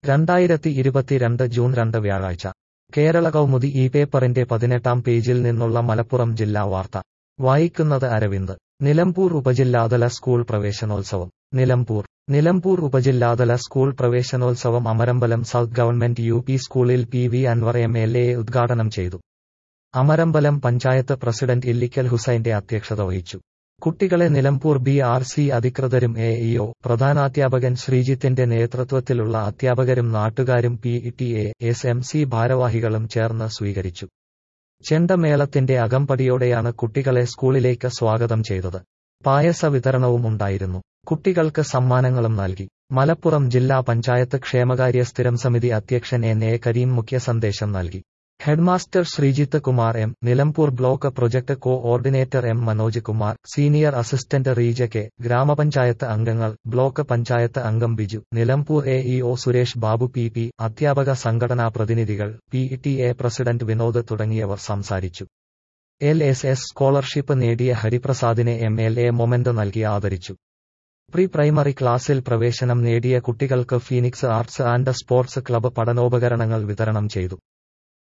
2022 June 2 വ്യാഴാഴ്ച കേരള കൗമുദി ഈ പേപ്പറിന്റെ 18-ാം പേജിൽ നിന്നുള്ള മലപ്പുറം ജില്ലാ വാർത്ത വായിക്കുന്നത് അരവിന്ദ്. നിലമ്പൂർ ഉപജില്ലാതല സ്കൂൾ പ്രവേശനോത്സവം. നിലമ്പൂർ ഉപജില്ലാതല സ്കൂൾ പ്രവേശനോത്സവം അമരമ്പലം സൗത്ത് ഗവൺമെന്റ് യു.പി. സ്കൂളിൽ പി. അൻവർ എം.എൽ.എ. ഉദ്ഘാടനം ചെയ്തു. അമരമ്പലം പഞ്ചായത്ത് പ്രസിഡന്റ് ഇല്ലിക്കൽ ഹുസൈന്റെ അധ്യക്ഷത വഹിച്ചു. കുട്ടികളെ നിലമ്പൂർ ബി.ആർ.സി. അധികൃതരും എ.ഇ.ഒ. പ്രധാനാധ്യാപകൻ ശ്രീജിത്തിന്റെ നേതൃത്വത്തിലുള്ള അധ്യാപകരും നാട്ടുകാരും പി.ടി.എ. എസ്.എം.സി. ഭാരവാഹികളും ചേർന്ന് സ്വീകരിച്ചു. ചെണ്ടമേളത്തിന്റെ അകമ്പടിയോടെയാണ് കുട്ടികളെ സ്കൂളിലേക്ക് സ്വാഗതം ചെയ്തത്. പായസ വിതരണവും ഉണ്ടായിരുന്നു. കുട്ടികൾക്ക് സമ്മാനങ്ങളും നൽകി. മലപ്പുറം ജില്ലാ പഞ്ചായത്ത് ക്ഷേമകാര്യ സ്ഥിരം സമിതി അധ്യക്ഷൻ എൻ.എ. കരീം മുഖ്യസന്ദേശം നൽകി. Headmaster Sreejith Kumar M, Nilambur block project coordinator M. Manoj Kumar, senior assistant Reeja K, ഗ്രാമപഞ്ചായത്ത് അംഗങ്ങൾ, ബ്ലോക്ക് പഞ്ചായത്ത് അംഗം ബിജു, നിലമ്പൂർ എ.ഇ.ഒ. സുരേഷ് ബാബു പി. അധ്യാപക സംഘടനാ പ്രതിനിധികൾ, പി.ടി.എ. പ്രസിഡന്റ് വിനോദ് തുടങ്ങിയവർ സംസാരിച്ചു. എൽ.എസ്.എസ്. സ്കോളർഷിപ്പ് നേടിയ ഹരിപ്രസാദിനെ എം.എൽ.എ. മൊമെന്റ് നൽകി ആദരിച്ചു. പ്രീ പ്രൈമറി ക്ലാസ്സിൽ പ്രവേശനം നേടിയ കുട്ടികൾക്ക് Phoenix arts and sports club പഠനോപകരണങ്ങൾ വിതരണം ചെയ്തു.